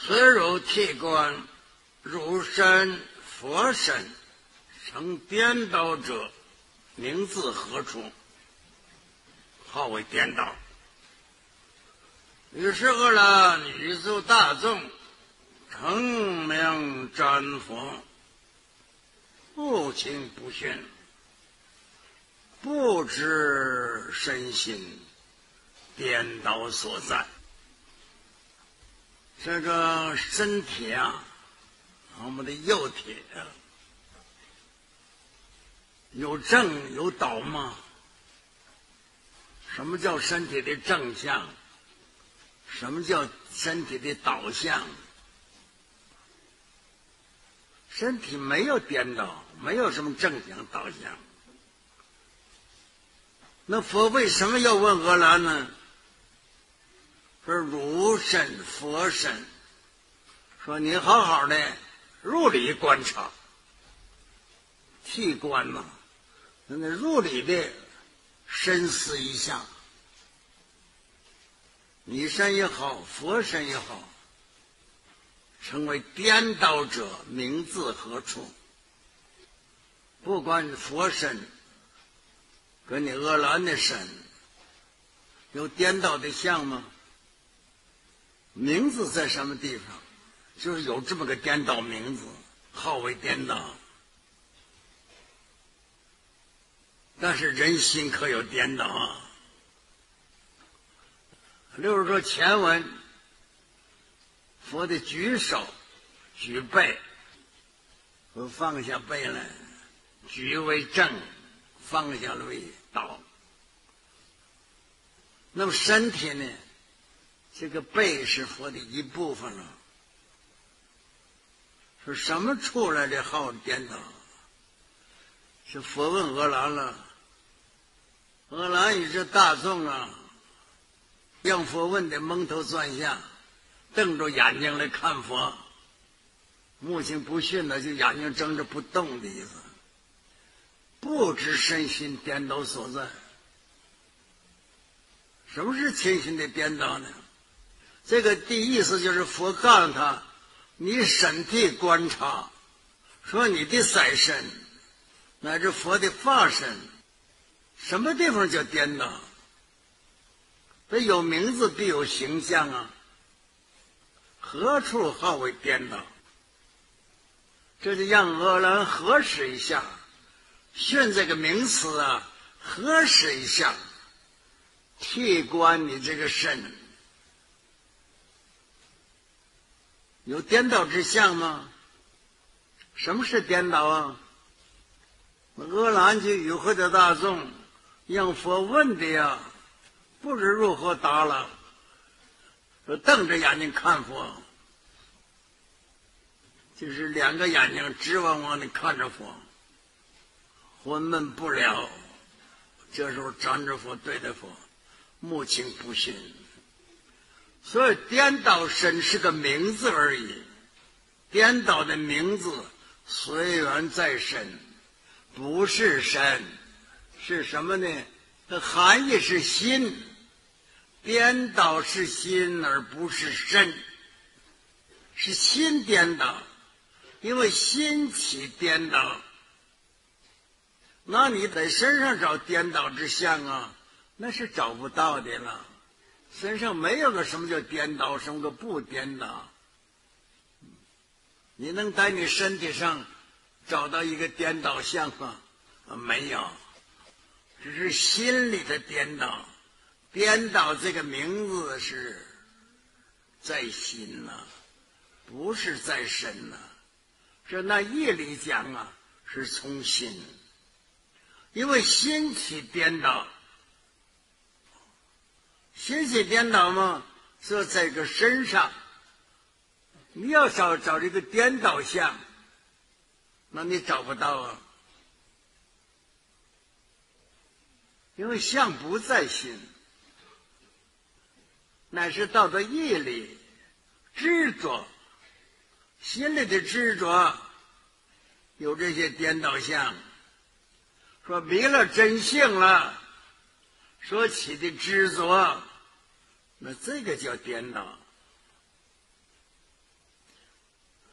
虽入体观，入身佛身，成颠倒者，名自何处？号为颠倒。于是后来宇宙大众成名瞻佛，不轻不逊，不知身心颠倒所在。这个身体啊，我们的肉体有正有倒吗？什么叫身体的正向？什么叫身体的倒向？身体没有颠倒，没有什么正向倒向。那佛为什么要问阿难呢？说如身佛身，说你好好的入理观察，替观嘛，那入理的深思一下，你身也好，佛身也好，成为颠倒者，名自何处？不管佛身跟你阿难的身有颠倒的相吗？名字在什么地方？就是有这么个颠倒名字，号为颠倒。但是人心可有颠倒啊？例如说前文，佛的举手、举背，和放下背来，举为正，放下为倒。那么身体呢？这个背是佛的一部分了。是什么出来的号颠倒？是佛问阿难了。阿难与这大众啊，让佛问的蒙头转向，瞪着眼睛来看佛，目睛不逊的，就眼睛睁着不动的意思，不知身心颠倒所在。什么是身心的颠倒呢？这个第一意思就是佛告诉他，你身体观察，说你的色身乃至佛的法身，什么地方叫颠倒？这有名字必有形象啊，何处号为颠倒？这就让阿难核实一下，训这个名词啊，核实一下，替观你这个身有颠倒之相吗？什么是颠倒啊？阿难去与会的大众让佛问的呀，不知如何答了，说瞪着眼睛看佛，就是两个眼睛直往往的看着佛，昏闷不了。这时候站着佛，对着佛，目清不逊。所以颠倒身是个名字而已，颠倒的名字随缘在身，不是身，是什么呢？它含义是心，颠倒是心而不是身，是心颠倒，因为心起颠倒。那你在身上找颠倒之相啊，那是找不到的了。身上没有个什么叫颠倒，什么个不颠倒。你能在你身体上找到一个颠倒相吗？没有，只是心里的颠倒。颠倒这个名字是在心呐，不是在身呐。这那义理讲啊，是从心，因为心起颠倒。心起颠倒嘛，说在这个身上，你要找这个颠倒相，那你找不到啊，因为相不在心，乃是到了义理执着，心里的执着有这些颠倒相。说迷了真性了，说起的执着，那这个叫颠倒。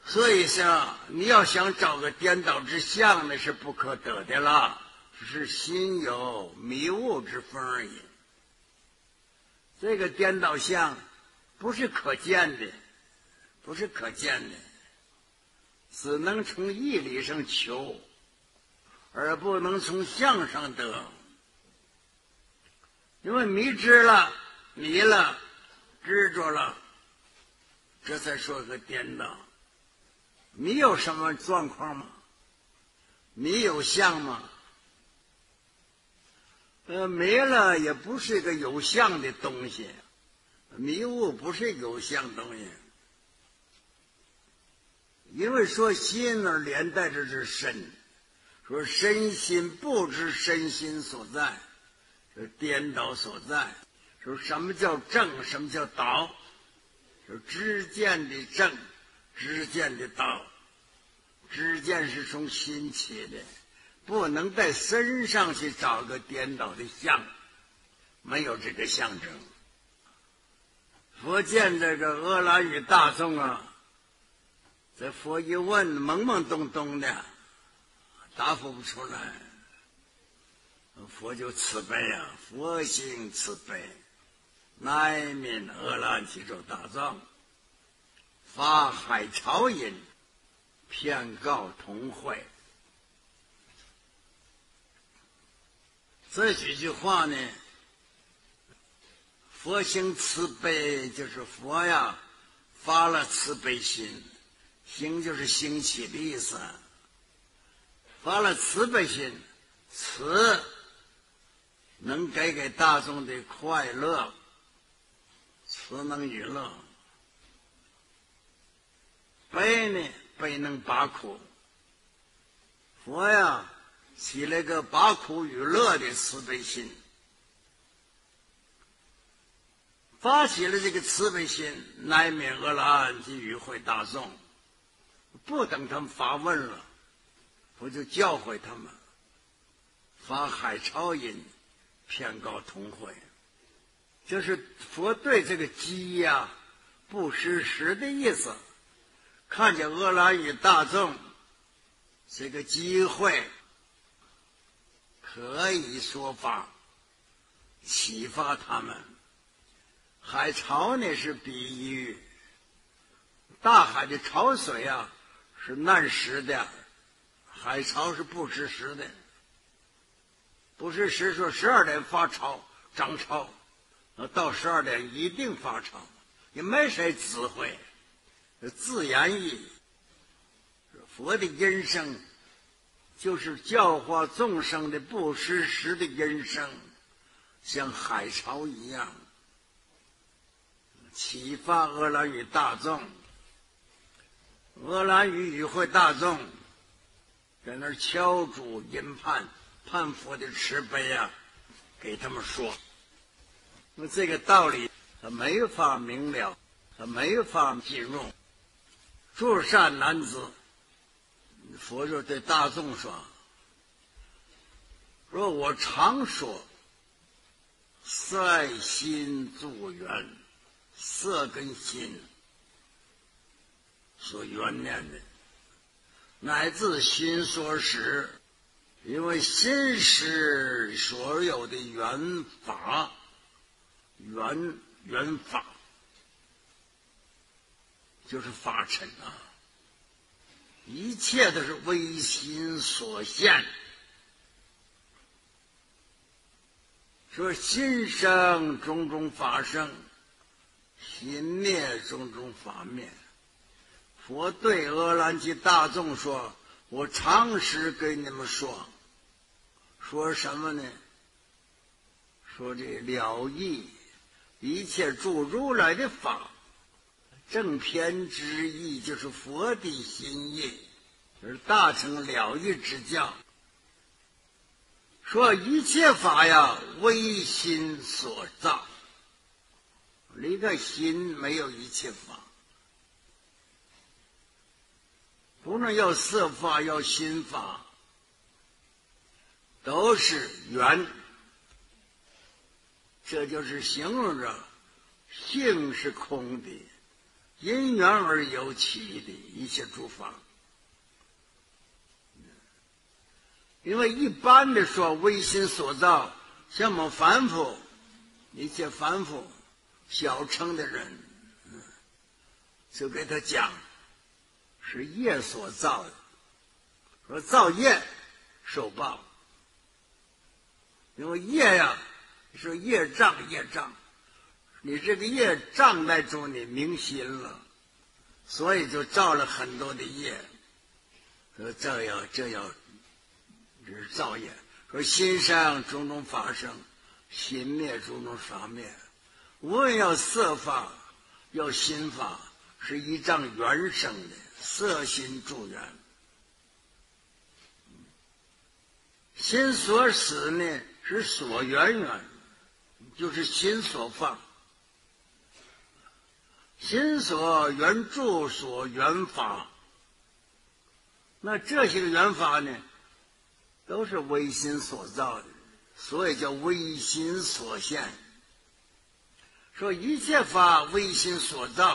所以说，你要想找个颠倒之相，那是不可得的了，是心有迷雾之风而已。这个颠倒相不是可见的，不是可见的，只能从义理上求，而不能从相上得。因为迷之了，迷了，执着了，这才说个颠倒。迷有什么状况吗？迷有相吗？迷了也不是一个有相的东西，迷雾不是有相东西。因为说心呢，连带着是身，说身心不知身心所在，是颠倒所在。说什么叫正，什么叫倒？说知见的正，知见的倒。知见是从心起的，不能在身上去找个颠倒的相，没有这个象征。佛见这个阿兰与大众啊，这佛一问，懵懵懂懂的，答复不出来。佛就慈悲啊，佛性慈悲，乃悯阿兰其中大众，发海潮音，遍告同会。这几句话呢，佛行慈悲，就是佛呀发了慈悲心，行就是兴起的意思，发了慈悲心，慈能给大众的快乐，慈能娱乐，悲呢，悲能拔苦。佛呀起了个拔苦与乐的慈悲心，发起了这个慈悲心，乃悯阿兰及与会大众。不等他们发问了，我就教诲他们，发海潮音，遍告同会。就是佛对这个机呀不失时的意思，看见阿兰与大众这个机会，可以说法，启发他们。海潮呢是比喻大海的潮水啊，是难时的，海潮是不失时的。不失时说12点发潮涨潮，到12点一定发潮，也没谁指挥，自然意。佛的音声就是教化众生的不失时的音声，像海潮一样，启发阿兰与大众。阿兰与会大众在那儿敲竹吟盼，盼佛的慈悲啊，给他们说。那这个道理他没法明了，他没法进入。诸善男子，佛就对大众说：若我常说率心助缘，色跟心所缘念的，乃至心所使，因为心是所有的缘法，缘法就是法尘啊，一切都是为心所现。说心生种种法生，心灭种种法灭。佛对阿兰及大众说：我常时跟你们说什么呢？说这了义，一切诸如来的法，正偏之意就是佛的心意，就是大乘了义之教。说一切法呀，唯心所造，离开心没有一切法。不论要色法要心法，都是缘。这就是形容着性是空的， 因缘而有起的一切诸法。因为一般的说唯心所造，像我们凡夫一切凡夫小乘的人，就给他讲是业所造的，说造业受报。因为业呀，是业障，你这个业障碍住你明心了，所以就造了很多的业。说这要这是造业。说心生种种法生，心灭种种法灭。无论要色法，要心法，是依仗缘生的，色心助缘。心所使呢，是所缘缘，就是心所放。心所缘助，所缘法。那这些个缘法呢，都是唯心所造的，所以叫唯心所现。说一切法唯心所造。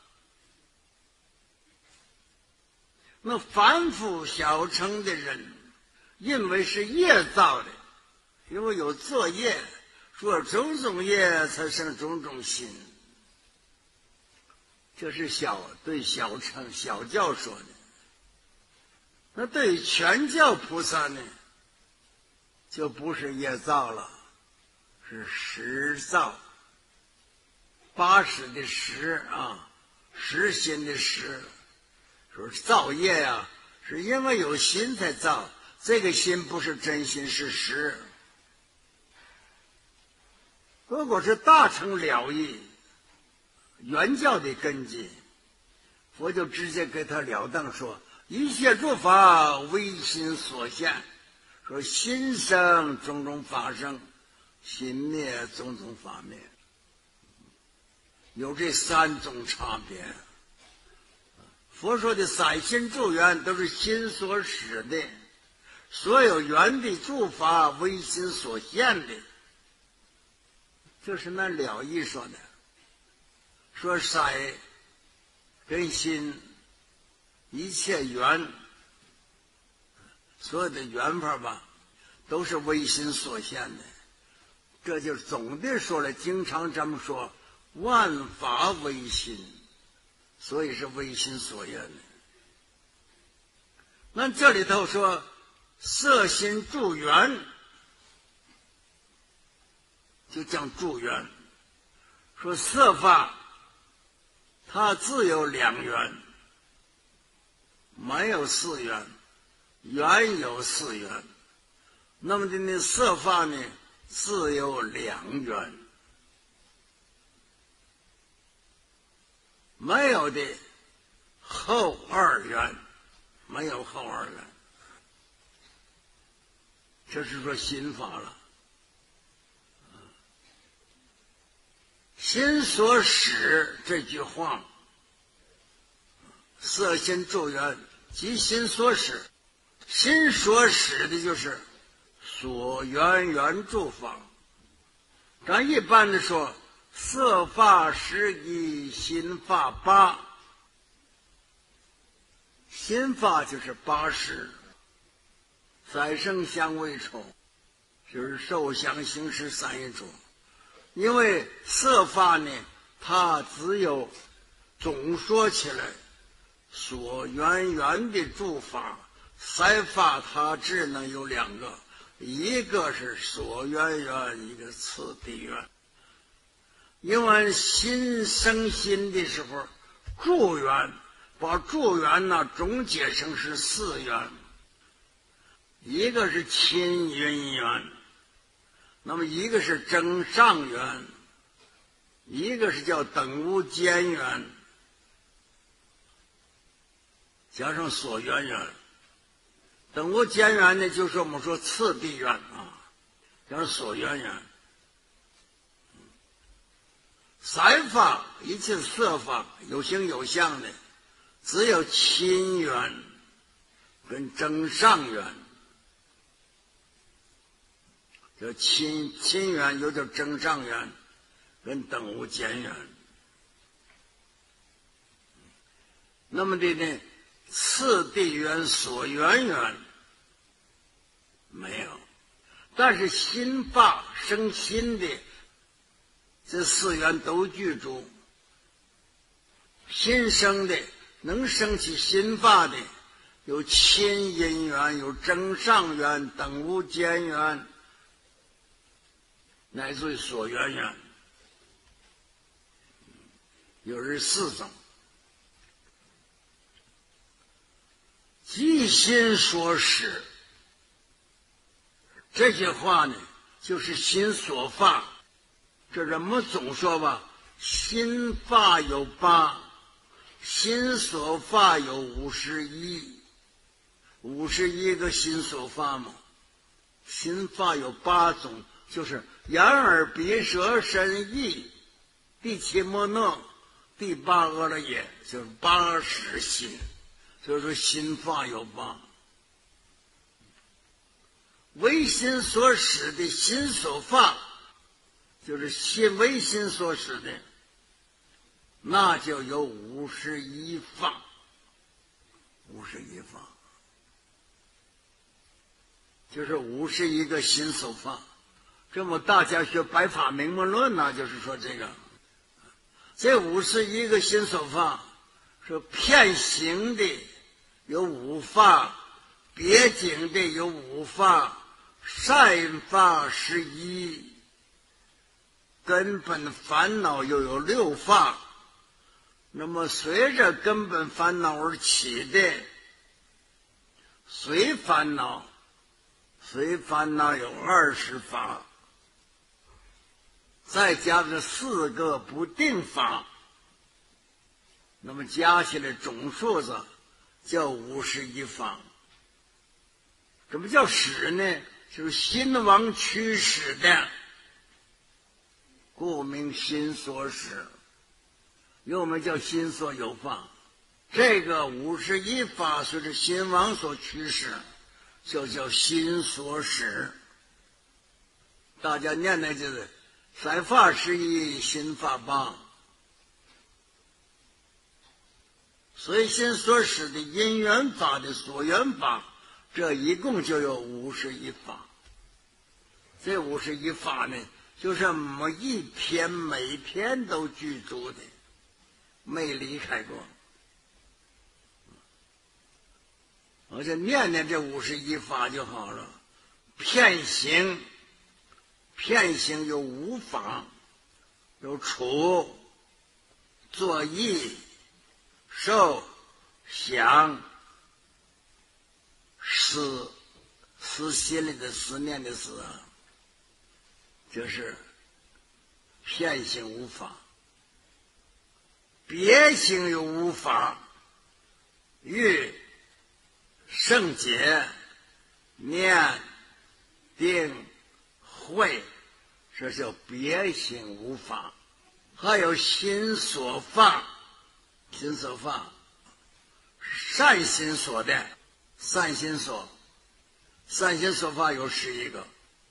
那凡夫小乘的人认为是业造的，因为有作业，说种种业才生种种心。这是对小乘小教说的。那对于全教菩萨呢，就不是业造了，是实造。80的实啊，实心的实。说造业呀，是因为有心才造，这个心不是真心，是实。如果是大乘了义，原教的根基，佛就直接给他了当说，一切诸法唯心所现。说心生种种法生，心灭种种法灭。有这3种差别。佛说的散心助缘都是心所使的，所有缘的诸法唯心所现的。这是那了义说的。说色跟心一切缘，所有的缘法吧，都是唯心所现的。这就总的说了，经常这么说，万法唯心，所以是唯心所现的。那这里头说色心助缘，就讲助缘。说色法它自有2缘，没有4缘，缘有4缘。那么那色法呢，自有2缘，没有的后2缘，没有后2缘。这是说心法了。心所使这句话，色心助缘即心所使。心所使的就是所缘缘助法。咱一般的说，色法11，心法8。心法就是80，三生相为处，就是受想行识3一处。因为色法呢，它只有总说起来所缘缘的诸法，三法它只能有2个，一个是所缘缘，一个次第缘。因为心生心的时候，助缘，把助缘呢总结成是4缘，一个是亲因缘，那么一个是增上缘，一个是叫等无间缘，加上所缘缘。等无间缘呢，就是我们说次第缘啊，加上所缘缘。三法一切色法有形有相的，只有亲缘跟增上缘。叫亲缘，又叫增上缘，跟等无间缘。 那么的呢，次第缘、所缘缘没有，但是心发生心的这四缘都具足。心生的能生起心发的，有亲因缘，有增上缘、等无间缘，乃至于所缘缘，有这四种。即心所使，这些话呢，就是心所发。这人们总说吧，心发有8，心所发有51，51个心所发嘛。心发有8种，就是眼耳鼻舌身意，第七摩那，第8阿赖耶，就是8识心。所以说心发有8，唯心所使的心所发，就是心唯心所使的，那就有51法，51法，就是51个心所发。这么大家学百法明门论呢，就是说这个，这51个心所发是遍行的有5法，别境的有5法，善法11，根本烦恼又有6法。那么随着根本烦恼而起的随烦恼有20法，再加上4个不定法，那么加起来总数字叫51法。什么叫使呢？就是心王驱使的，故名心所使，又名叫心所有法。这个51法随着心王所驱使，就叫心所使。大家念的就是3法11，心法8。所以心所使的因缘法的所缘法，这一共就有51法。这51法呢，就是每一篇都具足的，没离开过。而且念念这51法就好了。遍行有5法，有处、作意、受、想、思，思心里的思念的思啊，就是遍行5法。别行有5法，欲、胜解、念、定、慧，这叫别行5法。还有心所发，善心所的，善心所发有11个：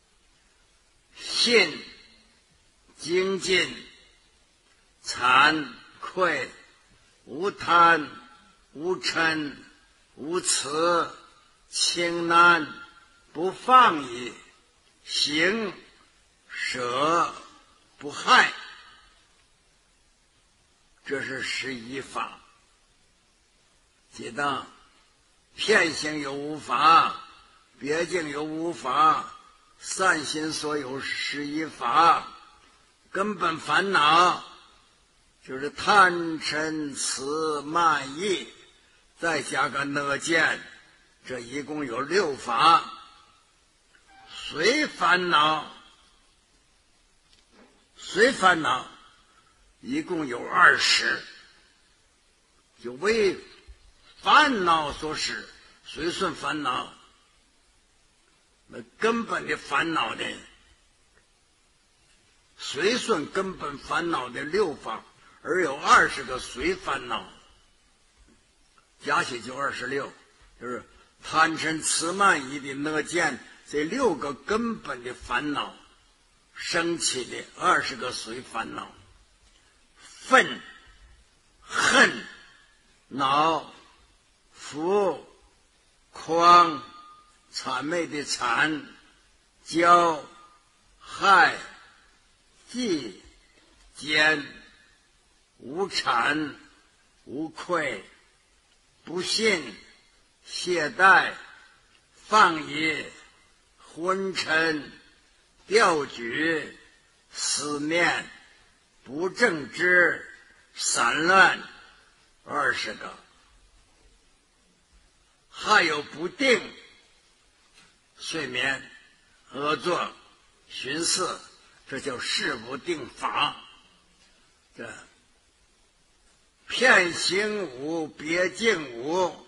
信、精进、惭愧、无贪、无嗔、无辞、轻难、不放逸、行、舍、不害，这是11法。记得遍行有5法，别境有5法，善心所有11法。根本烦恼就是贪嗔痴慢疑，再加个恶见，这一共有6法。随烦恼一共有20，就为烦恼所使，随顺烦恼。那根本的烦恼呢，随顺根本烦恼的6法，而有20个随烦恼，加起就26，就是贪嗔痴慢疑的恶见，这6个根本的烦恼升起的20个随烦恼。愤、恨、 脑、腹、眶、谄媚的谄、骄、害、忌、奸、无谄、无愧、不信、懈怠、放逸、昏沉、调举、思念、不正直、散乱，20个。还有不定、睡眠、恶作、寻思，这叫事不定法。这骗行五，别境五，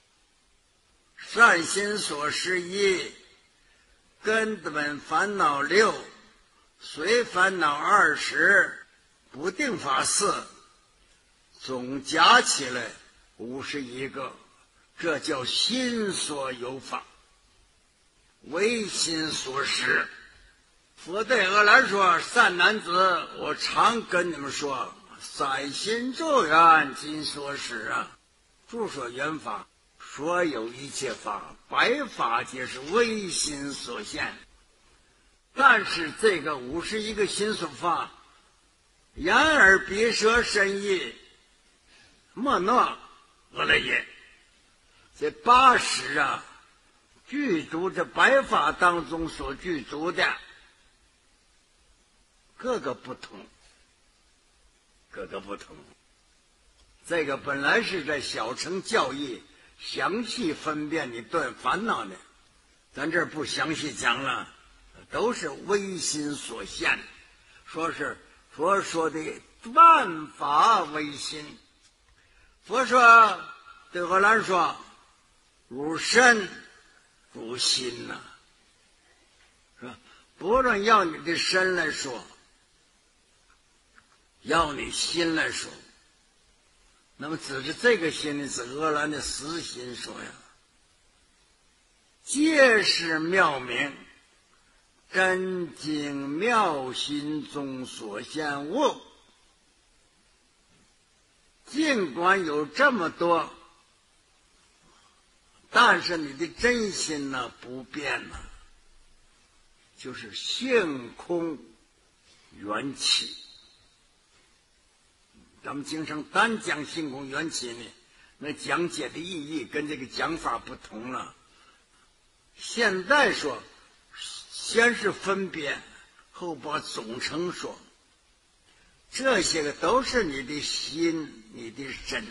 善心所失一，根本烦恼6，随烦恼20，不定法4，总加起来51个。这叫心所有法，唯心所失。佛对阿难说：善男子，我常跟你们说，三心助缘今所使啊。著说缘法，所有一切法，百法皆是唯心所现。但是这个51个心所法，眼耳鼻舌身意，莫诺阿赖耶。这80啊，具足这百法当中所具足的，各个不同，各个不同。这个本来是在小乘教义详细分辨你断烦恼的，咱这儿不详细讲了，都是唯心所现。佛说的万法唯心。佛说对阿难说，入身入心呐，是吧？不论要你的身来说，要你心来说，那么只是这个心呢，是阿难的实心说呀。皆是妙明，真经妙心中所现物。尽管有这么多，但是你的真心呢不变呢，就是性空缘起。咱们经常单讲性空缘起呢，那讲解的意义跟这个讲法不同了。现在说，先是分别，后把总称说，这些个都是你的心，你的身。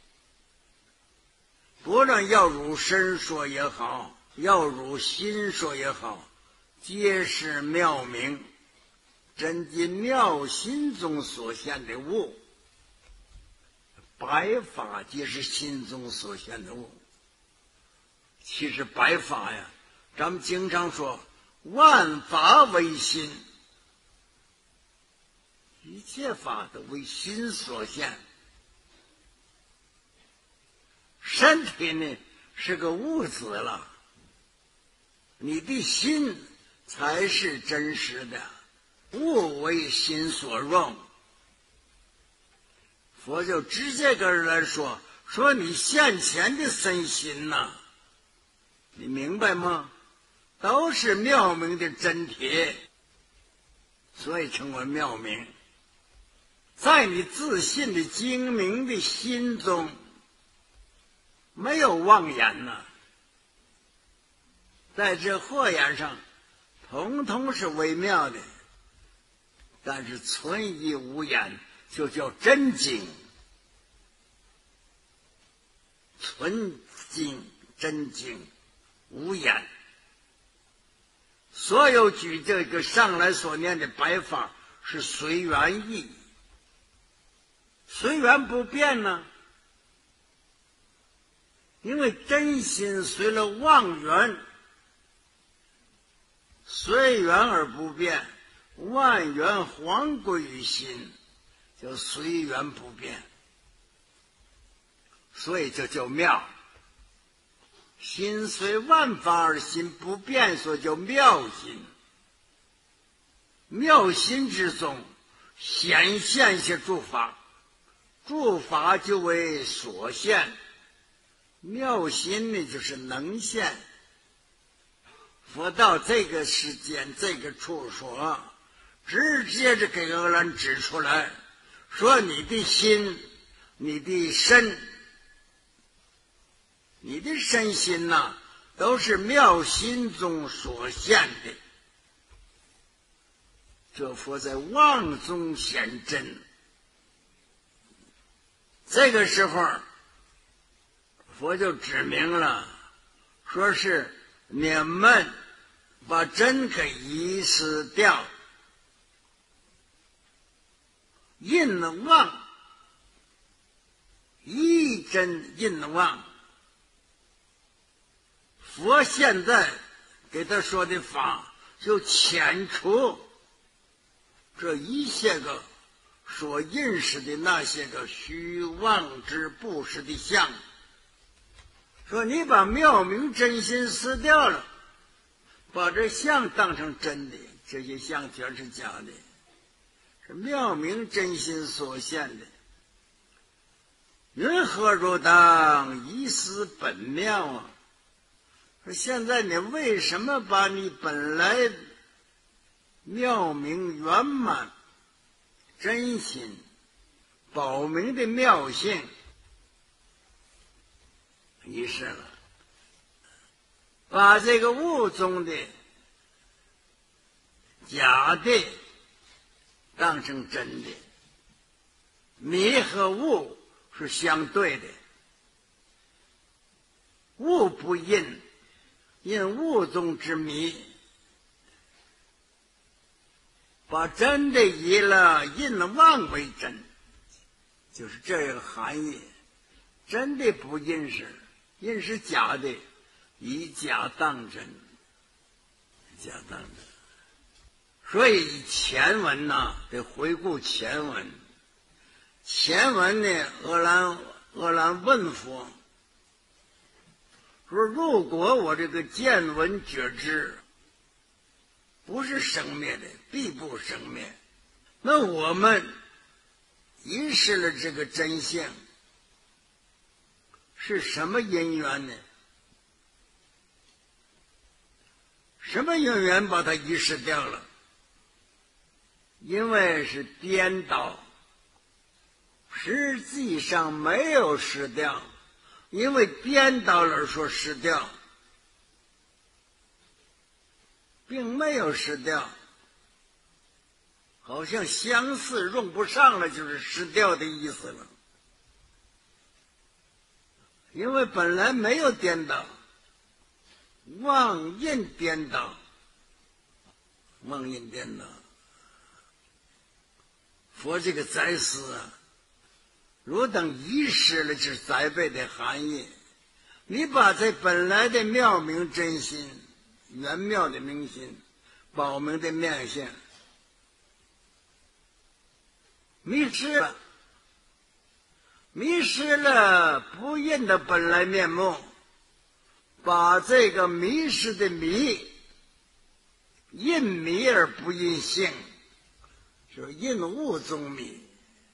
不论要入身说也好，要入心说也好，皆是妙明，真经妙心中所现的物。百法皆是心中所现的物。其实百法呀，咱们经常说万法唯心，一切法都为心所现。身体呢是个物质了，你的心才是真实的，物为心所用。佛就直接跟人来说你现前的身心呐，你明白吗？都是妙明的真体，所以称为妙明。在你自信的精明的心中，没有妄言呐，在这惑眼上统统是微妙的，但是存疑无言，就叫真经。纯经真经无言。所有举这个上来所念的百法是随缘意，随缘不变呢，因为真心随了妄缘，随缘而不变，万缘还归于心，就随缘不变，所以这叫妙。心随万法而心不变，所以叫妙心。妙心之中显现些诸法， 诸法就为所现，妙心呢就是能现。佛到这个时间这个处所，直接就给我们指出来，说你的心、你的身、你的身心呐，都是妙心中所现的。这佛在妄中显真。这个时候，佛就指明了，说是你们把真给遗失掉，印妄，一真印妄。佛现在给他说的法，就遣除这一些个所认识的那些个虚妄之不实的相。说你把妙明真心撕掉了，把这相当成真的，这些相全是假的，是妙明真心所现的。云何如当遗失本妙啊？说现在你为什么把你本来妙明圆满真心保明的妙性遗失了，把这个物中的假的当成真的？迷和物是相对的，物不印，因物中之迷，把真的移了，印了妄为真，就是这个含义。真的不印是，印是假的，以假当真，假当真。所以前文呐，得回顾前文。前文呢，阿难问佛说：如果我这个见闻觉知不是生灭的，必不生灭，那我们遗失了这个真相，是什么因缘呢？什么因缘把它遗失掉了？因为是颠倒，实际上没有失掉，因为颠倒了说失掉，并没有失掉，好像相似用不上了，就是失掉的意思了。因为本来没有颠倒，妄印颠倒，妄印颠倒。佛这个灾思啊，如等遗失了这灾备的含义。你把这本来的妙明真心、圆妙的明心、保明的面相迷失了，迷失了不印的本来面目，把这个迷失的迷印迷而不印性，就是印物中迷。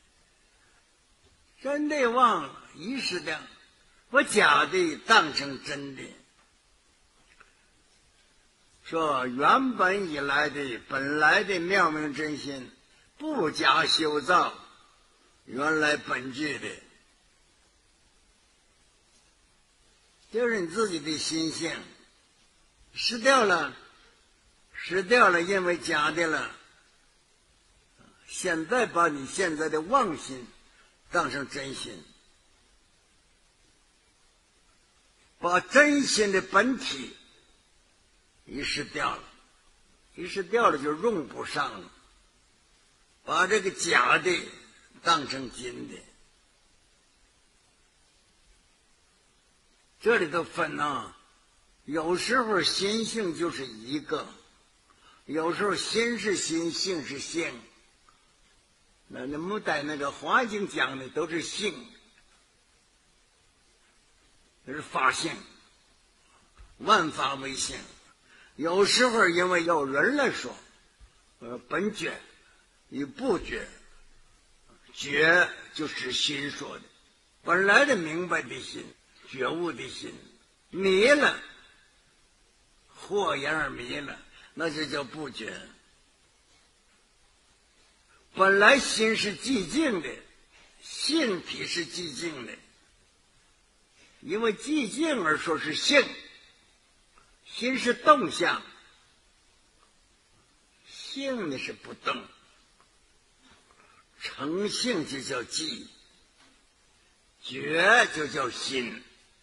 真的忘了，遗失掉，把假的当成真的。说原本以来的本来的妙明真心，不假修造，原来本具的，就是你自己的心性失掉了，失掉了，因为假的了。现在把你现在的妄心当成真心，把真心的本体遗失掉了，遗失掉了就用不上了，把这个假的当成真的。这里头分啊，有时候心性就是一个，有时候心是心，性是性。那木在那个华经讲的都是性，这是法性，万法为性。有时候因为有人来说，本觉与不觉， 觉就是心说的，本来的明白的心，觉悟的心，迷了，惑眼而迷了，那就叫不觉。本来心是寂静的，性体是寂静的，因为寂静而说是性，心是动向，性呢是不动，成性就叫寂，觉就叫心，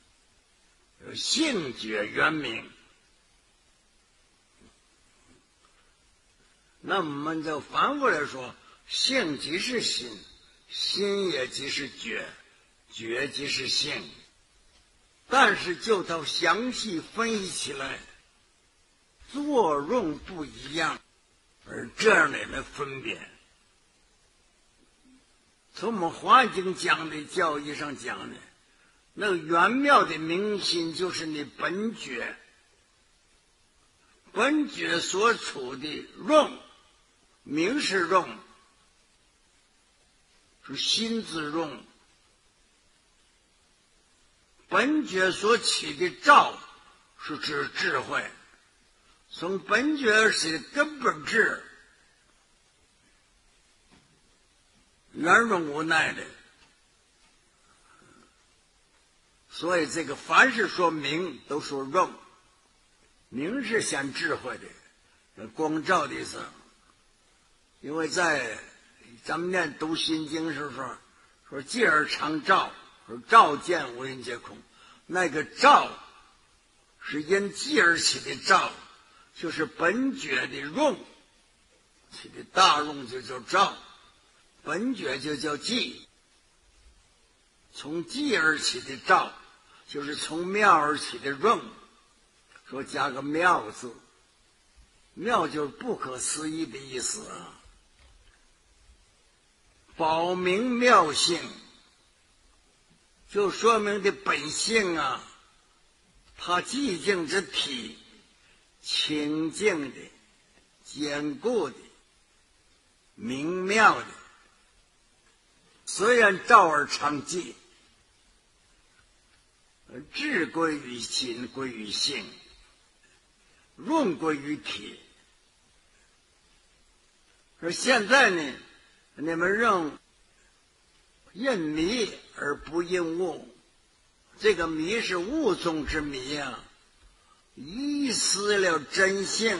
性觉原名。那我们就反过来说，性即是心，心也即是觉，觉即是性。但是就它详细分析起来，作用不一样，而这样来分别。从我们华经讲的教义上讲呢，那个圆妙的明心就是你本觉，本觉所处的用，明是用，是心之用。本觉所起的照是指智慧，从本觉而起的根本智，圆融无奈的。所以这个凡是说明都说用，明是显智慧的，光照的意思。因为在咱们念读心经时说寂而常照，说照见无因皆空，那个照是因寂而起的照，就是本觉的用起的大用就叫照，本觉就叫寂，从寂而起的照就是从妙而起的用，说加个妙字，妙就是不可思议的意思啊，保明妙性，就说明的本性啊，它寂静之体，清净的、坚固的、明妙的。虽然照而常寂，智归于心，归于性，用归于体。而现在呢，你们认因迷而不因物，这个迷是物中之迷啊，遗失了真性，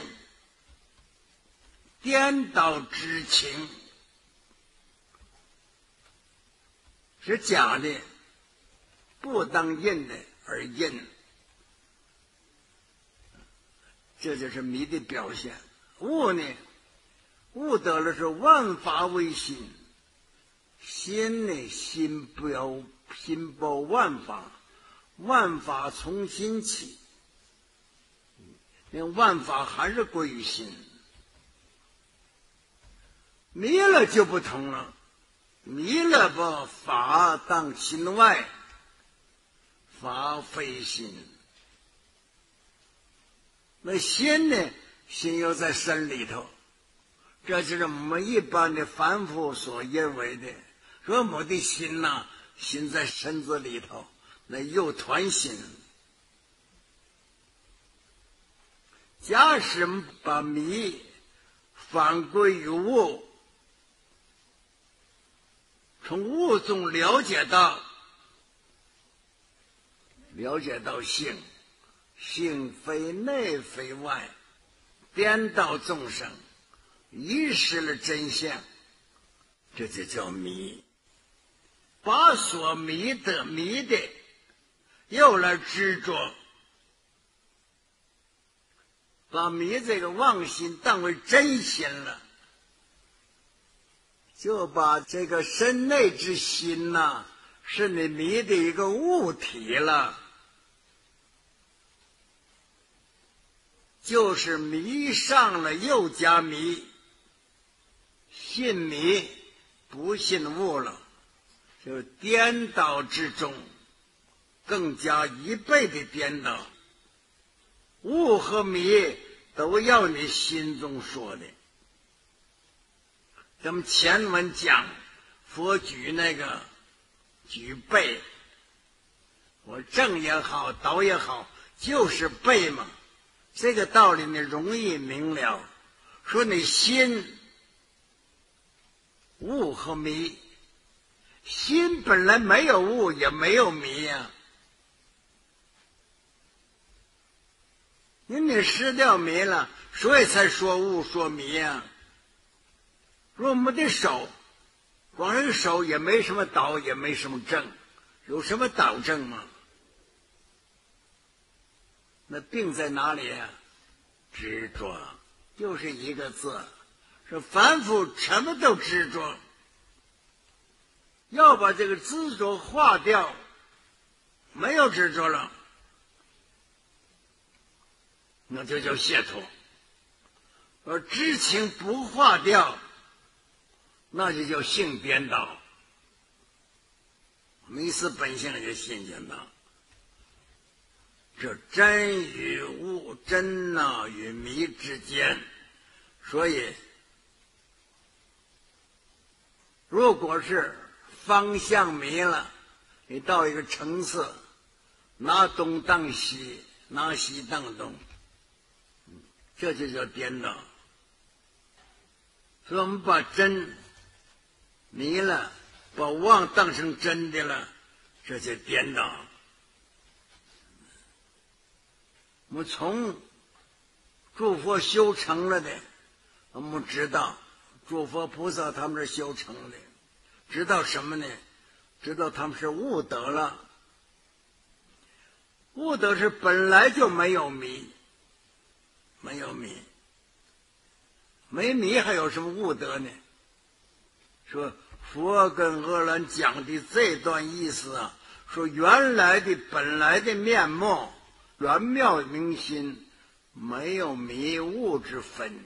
颠倒知情，是假的，不当印的而印，这就是迷的表现。物呢，悟得了是万法为心，心呢，心包万法，万法从心起，那万法还是归于心。迷了就不同了，迷了把法当心外，法非心。那心呢，心又在身里头，这就是我们一般的凡夫所认为的，说我的心呐，心在身子里头，那又团心。假使把迷反归于物，从物中了解到性，性非内非外，颠倒众生，遗失了真相，这就叫迷。把所迷的又来执着，把迷这个妄心当为真心了，就把这个身内之心呐，是你迷的一个物体了，就是迷上了又加迷，信迷不信物了，就颠倒之中更加一倍的颠倒。物和迷都要你心中说的。咱们前文讲佛举那个举背，我正也好，倒也好，就是背嘛。这个道理呢容易明了。说你心悟和迷，心本来没有悟也没有迷呀、你失掉迷了，所以才说悟说迷呀、说我们的手，光这个手也没什么倒，也没什么正，有什么倒正吗？那病在哪里呀、执着，就是一个字，是凡夫什么都执着。要把这个执着化掉，没有执着了，那就叫解脱。而知情不化掉，那就叫性颠倒，迷失本性就性颠倒。这真与悟，真呐与迷之间，所以如果是方向迷了，你到一个城市，拿东当西，拿西当东，这就叫颠倒。所以我们把真迷了，把妄当成真的了，这就颠倒。我们从诸佛修成了的，我们知道诸佛菩萨他们是修成的，知道什么呢？知道他们是悟得了。悟得是本来就没有迷，没有迷，没迷还有什么悟得呢？说佛跟阿兰讲的这段意思啊，说原来的本来的面目圆妙明心，没有迷悟之分。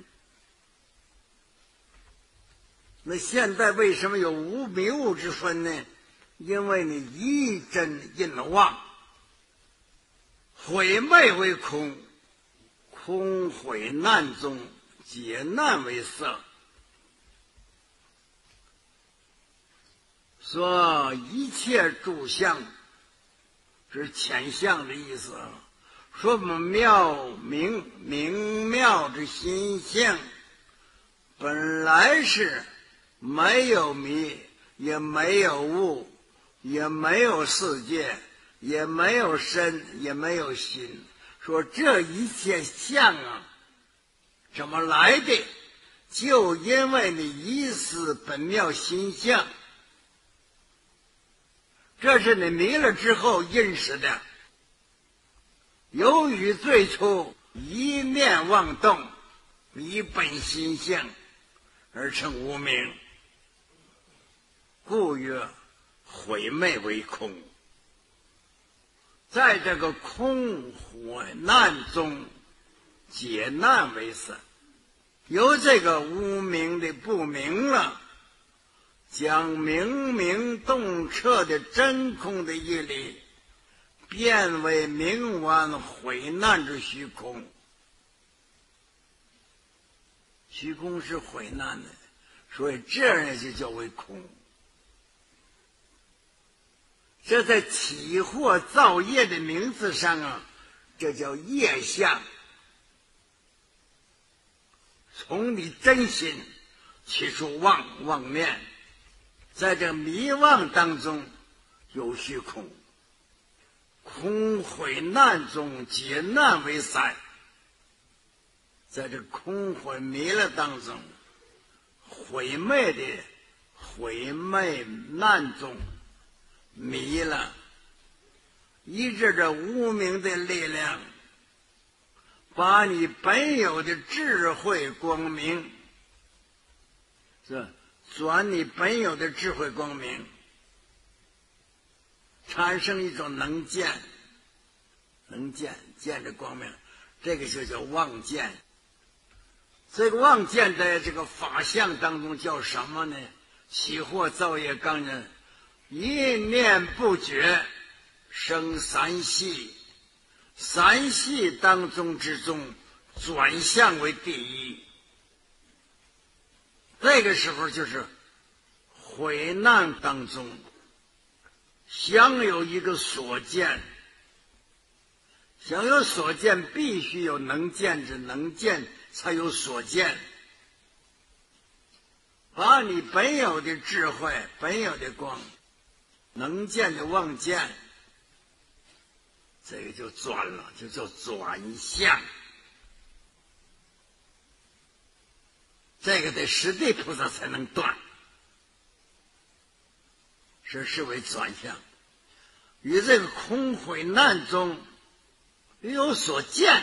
那现在为什么有无迷悟之分呢？因为你一真印妄，毁昧为空，空毁难中，解难为色。说一切诸相是浅相的意思，说明妙之心性本来是没有迷，也没有悟，也没有世界，也没有身，也没有心。说这一切相啊，怎么来的？就因为你遗失本妙心相，这是你迷了之后认识的。由于最初一念妄动，以本心相而成无明，故曰毁昧为空。在这个空毁难中，解难为色。由这个无明的不明了，将明明洞彻的真空的义理变为冥顽毁难之虚空。虚空是毁难的，所以这样就叫为空。这在起惑造业的名字上啊，这叫业相。从你真心起初妄念，在这迷妄当中有虚空，空毁难中解难为三。在这空毁迷了当中，毁灭难中迷了，依着这无明的力量，把你本有的智慧光明，转你本有的智慧光明，产生一种能见着光明，这个就叫妄见。这个妄见在这个法相当中叫什么呢？起惑造业刚人，一念不觉生三系，三系当中之中转向为第一。这个时候就是悔难当中，想有一个所见，想有所见，必须有能见之，能见才有所见。把你本有的智慧、本有的光、能见的望见，这个就转了，就叫转向。这个得十地菩萨才能断，是视为转向。于这个空悔难中有所见，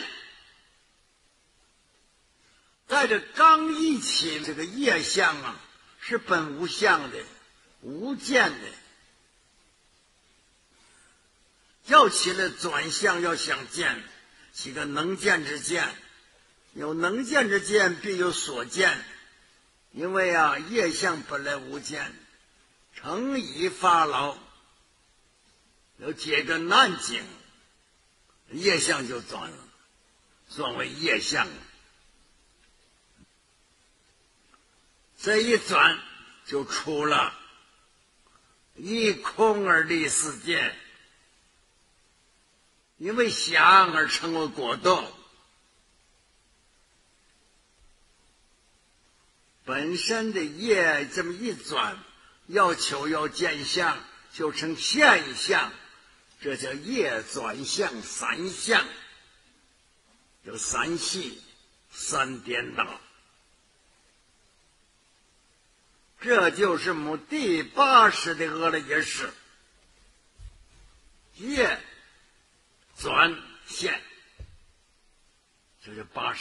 在这刚一起这个业相啊，是本无相的、无见的。要起来转向，要想见，起个能见之见。有能见之见，必有所见。因为啊，业相本来无见，诚以发劳，要解个难境，业相就转了，转为业相。这一转就出了一空而立世界，因为想而成为果斗。本身的业这么一转，要求要见相，就成现象，这叫业转向三相，有三系三颠倒。这就是第80的阿赖耶识，业转现，这就80。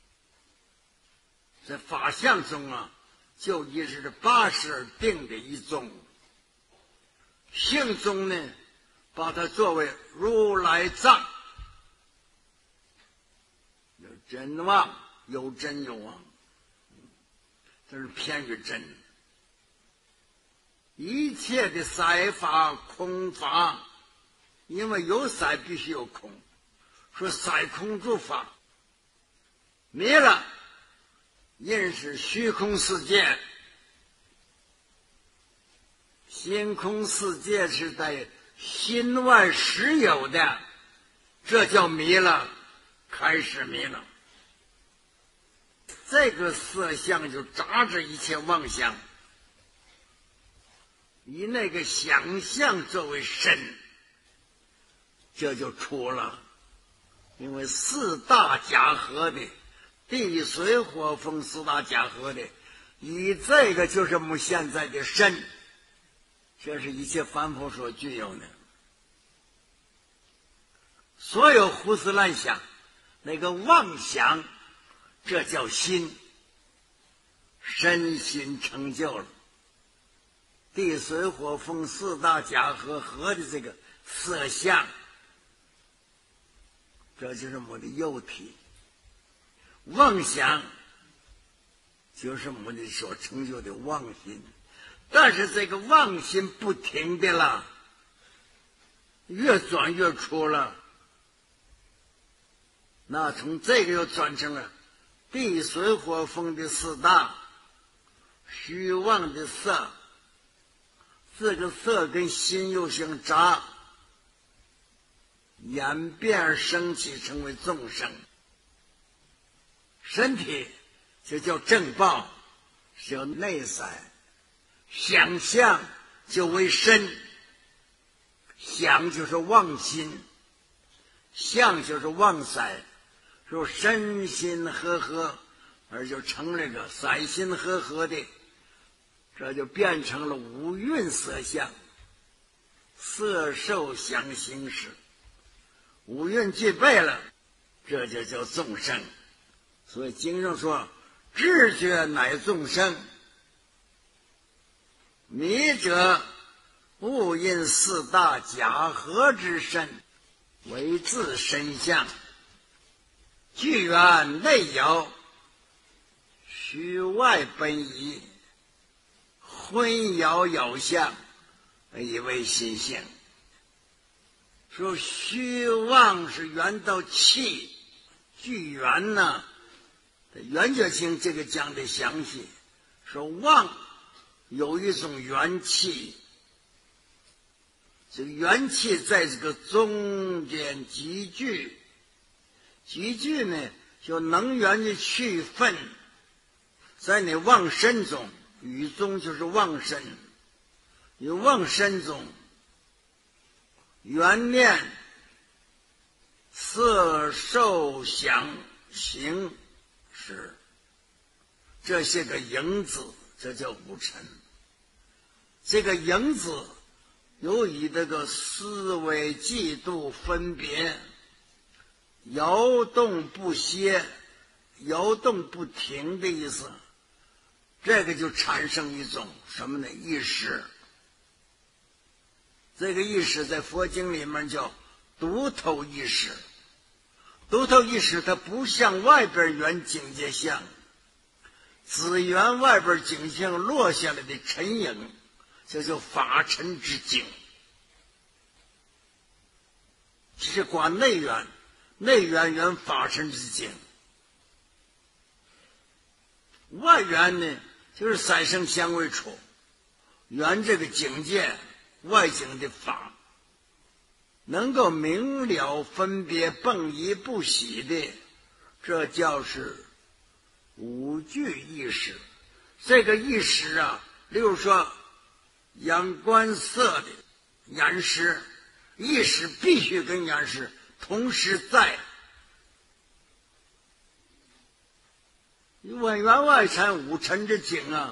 在法相中啊，就以是80而定的一宗。性中呢，把它作为如来藏，有真妄，有真有妄，这是偏于真。一切的色法空法，因为有色必须有空，说色空诸法灭了，因是虚空世界。心空世界是在心外实有的，这叫迷了，开始迷了。这个色相就杂着一切妄想，以那个想象作为身，这就出了。因为四大假合的地水火风四大假合的，以这个就是我们现在的身，这是一切凡夫所具有的。所有胡思乱想，那个妄想，这叫心，身心成就了。地水火风四大假合合的这个色相，这就是我的幼体。妄想就是我们所成就的妄心，但是这个妄心不停的了，越转越出了。那从这个又转成了地水火风的四大虚妄的色，这个色跟心又相杂，演变升起成为众生。身体就叫正报，叫内色，想象就为身，想就是妄心，相就是妄色，说身心合合，而就成了个色心合合的，这就变成了五蕴色相，色受想行识，五蕴具备了，这就叫众生。所以经上说，知觉乃众生，迷者勿因四大假合之身为自身相，具缘内有，虚外本异，混淆有相，以为心性。说虚妄是缘到气，具缘呢，圆觉经这个讲的详细，说妄有一种元气，这个元气在这个中间集聚，集聚呢就能源的区分，在你旺身中，宇中就是旺身，你旺身中元念色受想行识这些个影子，这叫五尘。这个影子由于这个思维嫉妒分别摇动不歇，摇动不停的意思，这个就产生一种什么呢？意识。这个意识在佛经里面叫独头意识。独头意识它不像外边缘境界相，只缘外边境界落下来的尘影，这叫法尘之境。这是管内缘，内缘缘法尘之境。外缘呢，就是三生相为处，缘这个境界，外境的法，能够明了分别迸移不喜的，这叫是五具意识。这个意识啊，例如说眼观色的眼识，意识必须跟眼识同时在。外缘外尘五尘之境啊，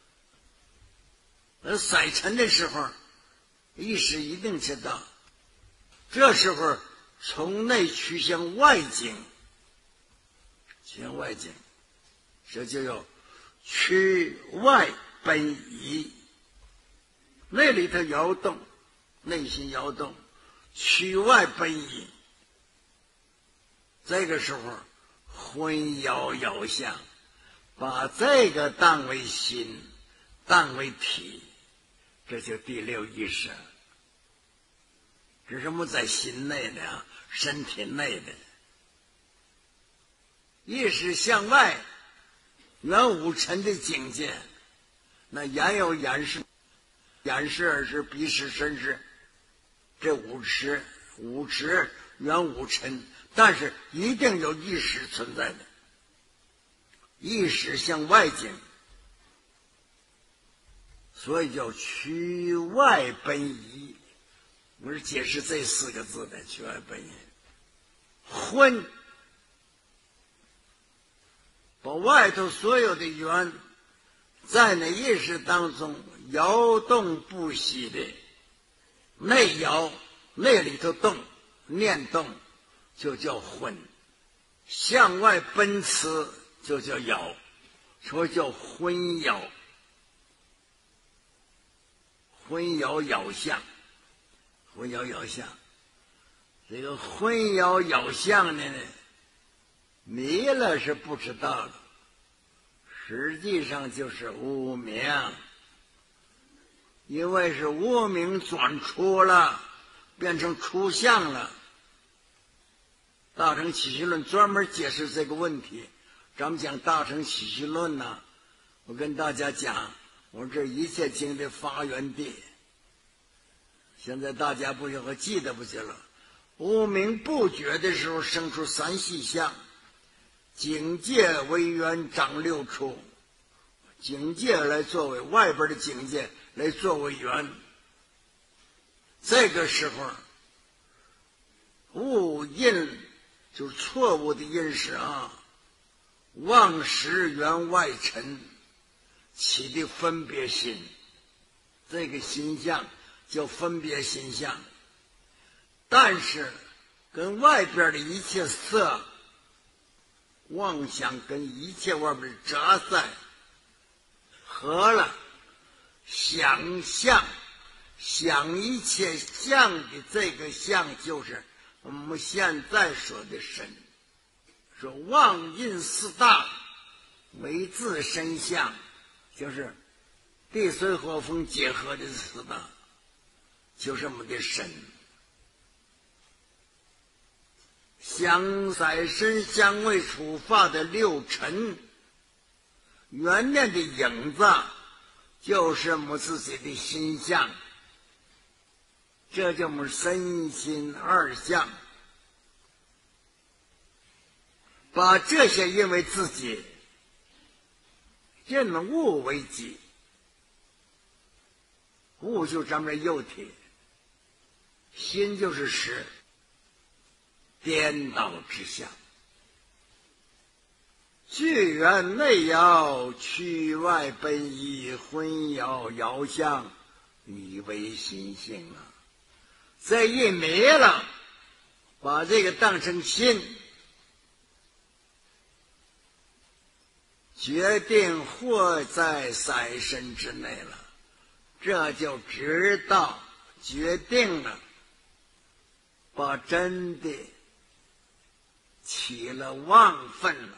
散尘的时候，意识一定知道。这时候从内趋向外境，向外境，这就要趋外奔移。那里头摇动，内心摇动，趋外奔移。这个时候混淆摇相，把这个当为心，当为体，这就第六意识。这是什么在心内的啊？身体内的意识向外，圆五尘的境界。那眼有眼识，眼识、耳识、鼻识、身识，这五识圆五尘，但是一定有意识存在的。意识向外境，所以叫趋外奔移。我是解释这四个字的，趋外奔移。混，把外头所有的缘在那意识当中摇动不息的内摇，内里头动，念动就叫混，向外奔驰就叫摇，所以叫混摇。混淆咬相，混淆咬相，这个混淆咬相呢，迷了是不知道了，实际上就是无明，因为是无明转出了，变成出相了。大乘起信论专门解释这个问题，咱们讲大乘起信论呢，我跟大家讲，我说这一切经的发源地，现在大家不晓得记得不记得了？无明不觉的时候生出三细相，境界为缘长六处，境界来作为外边的境界来作为缘。这个时候误印就是错误的印识啊，妄识缘外尘起的分别心，这个心相叫分别心相。但是跟外边的一切色妄想跟一切外边的杂在合了，想象想一切相的这个相，就是我们现在说的身，说妄印四大为自身相，就是地水火风结合的四大，就是我们的身。相在身相位处法的六尘，缘念的影子就是我们自己的心相，这叫我们身心二相。把这些认为自己，认物为己，物就咱们的肉体，心就是识，颠倒之相。巨源内摇，曲外奔移，混淆遥相，以为心性啊！这一没了，把这个当成心，决定活在三身之内了，这就知道决定了，把真的起了妄分了，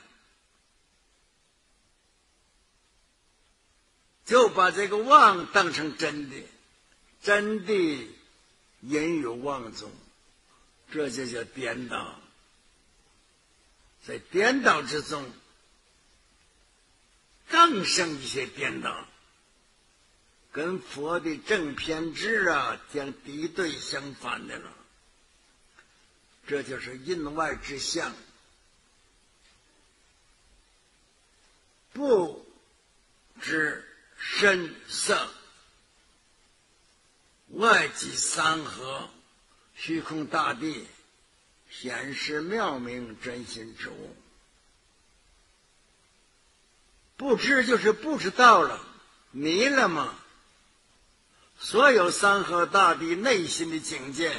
就把这个妄当成真的，真的隐于妄中，这就叫颠倒。在颠倒之中更生一些颠倒，跟佛的正偏执啊将敌对相反的了，这就是印外之相。不知身色，外即三合，虚空大地，显示妙明真心之物。不知就是不知道了，迷了吗？所有山河大地内心的境界，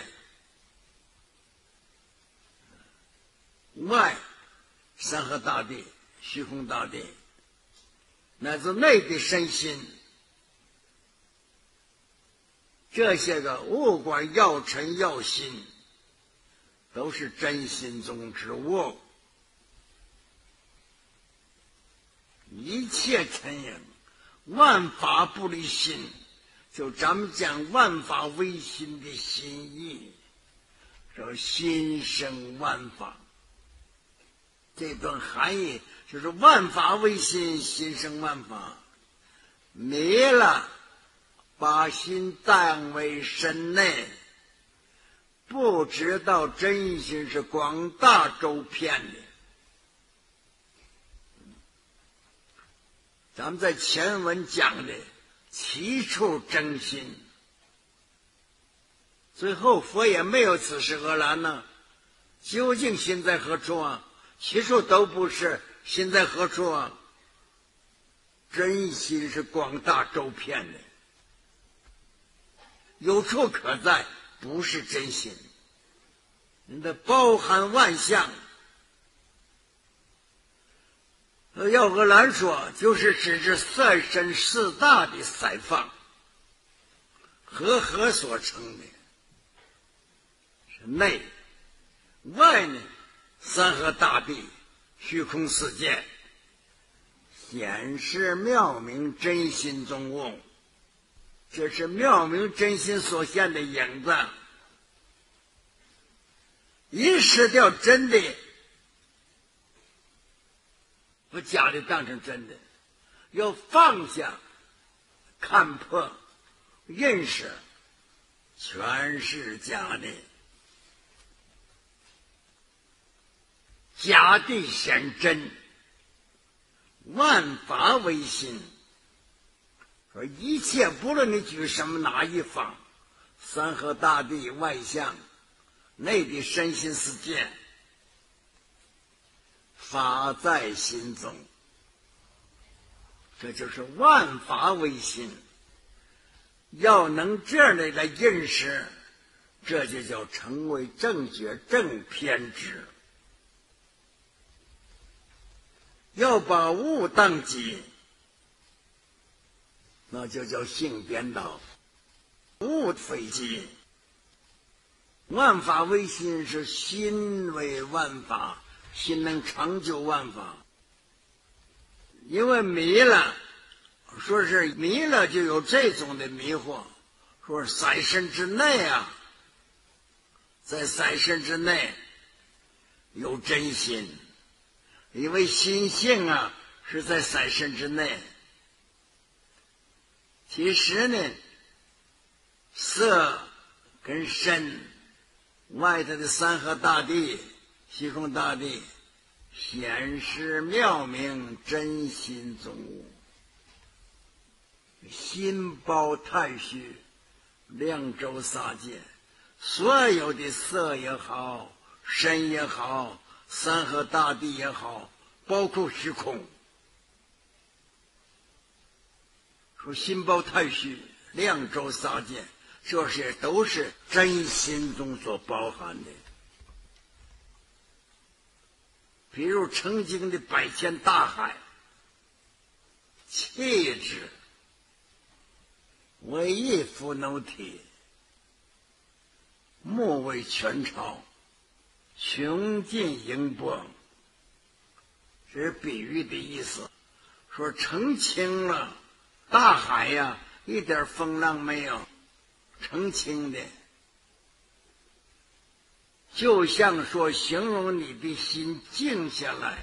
外山河大地、虚空大地，乃至内的身心，这些个物管要尘要心，都是真心中之物。一切尘影，万法不离心，就咱们讲万法唯心的心意，说心生万法，这段含义就是万法唯心，心生万法。没了，把心当为身内，不知道真心是广大周遍的。咱们在前文讲的七处真心，最后佛也没有此事何难呢？究竟心在何处啊？七处都不是，心在何处啊？真心是广大周遍的，有处可在，不是真心。你的包含万象，要何难说，就是指之三身四大的散放，和所成的，是内。外呢，山河大地、虚空世界，显示妙明真心中物，这是妙明真心所现的影子。一失掉真的，把假的当成真的，要放下、看破、认识，全是假的。假的显真，万法唯心。说一切不论你举什么哪一方，山河大地、外相、内的身心世界，法在心中，这就是万法唯心。要能这样的来认识，这就叫成为正觉正偏执。要把物当己，那就叫性颠倒。物非己，万法唯心，是心为万法，心能成就万法。因为迷了，说是迷了就有这种的迷惑，说是三身之内啊，在三身之内有真心，因为心性啊是在三身之内， 其实呢，色跟身外头的山河大地、虚空大地，显示妙明真心总无，心包太虚，量周撒界，所有的色也好，身也好，山河大地也好，包括虚空，说心包太虚，量周撒界，这些都是真心中所包含的。比如曾经的百千大海，气质为一浮耨体，莫为全超，穷尽盈波，这是比喻的意思。说澄清了大海呀，一点风浪没有，澄清的，就像说形容你的心静下来，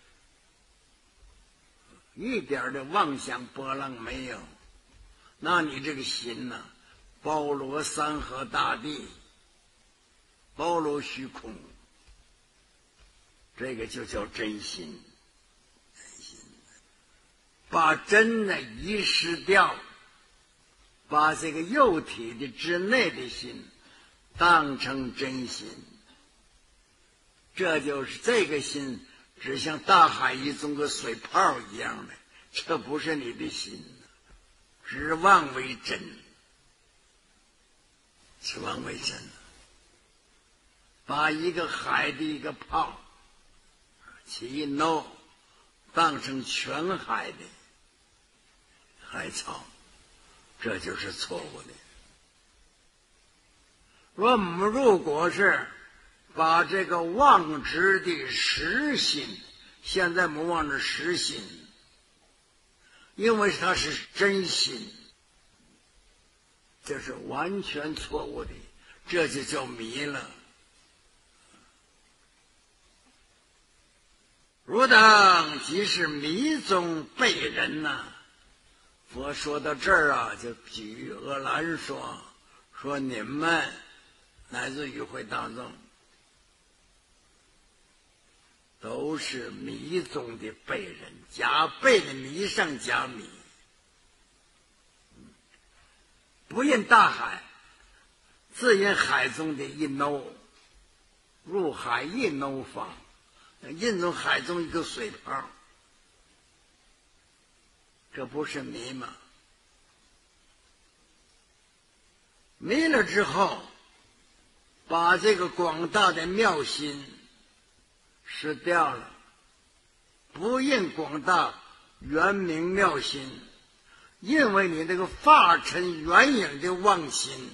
一点的妄想波浪没有，那你这个心呢，包罗山河大地，包罗虚空，这个就叫真心。把真呢遗失掉，把这个肉体的之内的心当成真心，这就是这个心只像大海一中个水泡一样的，这不是你的心，只妄为真，只妄为真，把一个海的一个泡起一弄当成全海的海草，这就是错误的。我们如果是把这个妄执的实心，现在不忘着实心，因为它是真心，这是完全错误的，这就叫迷了。汝等即是迷中被人呐。佛说到这儿啊，就举阿难说你们乃至与会当中都是迷中的被人，加倍的迷上加迷，不因大海，自因海中的一耨，入海一耨方，印中海中一个水泡，这不是迷吗？迷了之后，把这个广大的妙心失掉了，不印广大圆明妙心，因为你这个法尘圆影的妄心，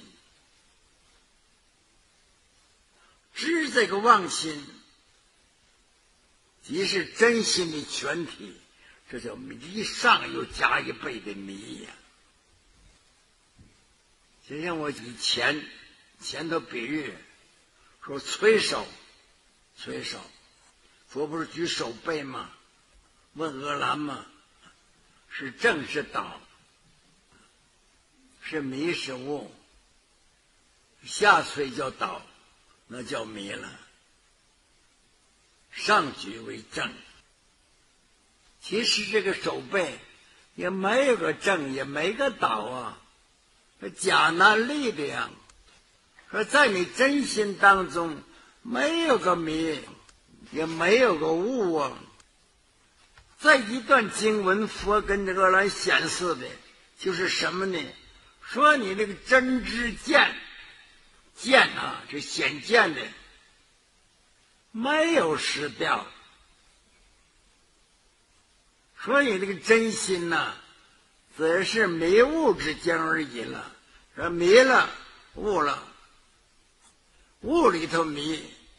知这个妄心即是真心的全体，这叫迷上又加一倍的迷呀。就像我以前头比喻说催手，佛不是举手背吗？问阿难吗？是正是倒，是迷是悟，下垂叫倒，那叫迷了，上举为正。其实这个手背也没有个正，也没个倒啊，假难力的呀。说在你真心当中没有个迷，也没有个悟啊。这一段经文，佛跟这个来显示的就是什么呢？说你那个真知见啊，是显见的，没有失掉。所以这个真心呐，只是迷悟之间而已了。说迷了，悟了，悟里头迷，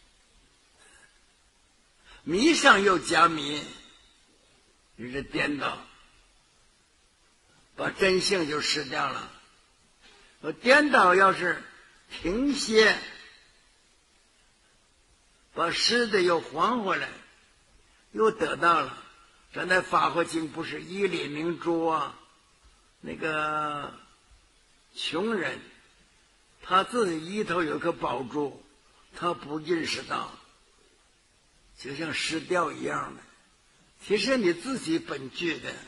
迷上又加迷，你这颠倒，把真性就失掉了。我颠倒要是停歇，把失的又还回来，又得到了。咱那法华经不是一理明珠啊， 那个穷人，他自己里头有个宝珠，他不认识到，就像失掉一样的。其实你自己本具的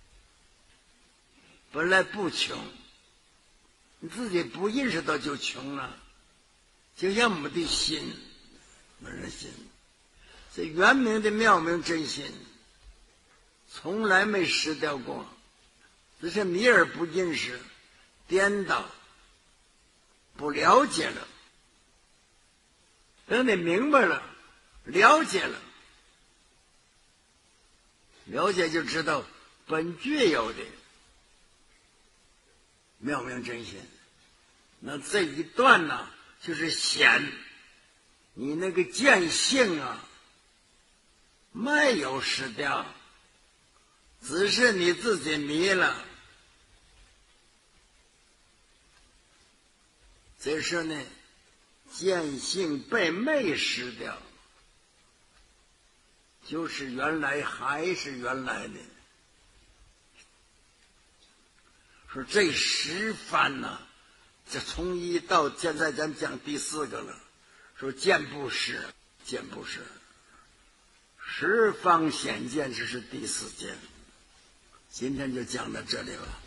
本来不穷，你自己不认识到就穷了。就像我们的心，我们的心，这圆明的妙明真心，从来没失掉过，只是迷而不认识，颠倒，不了解了。等你明白了，了解了，了解就知道本具有的妙明真心。那这一段呢，就是显你那个见性啊，没有失掉，只是你自己迷了。这是呢，见性被昧失掉，就是原来还是原来的。说这10番呢，这从一到现在咱讲第4个了。说见不失，见不失，10方显见，这是第4件。今天就讲到这里了。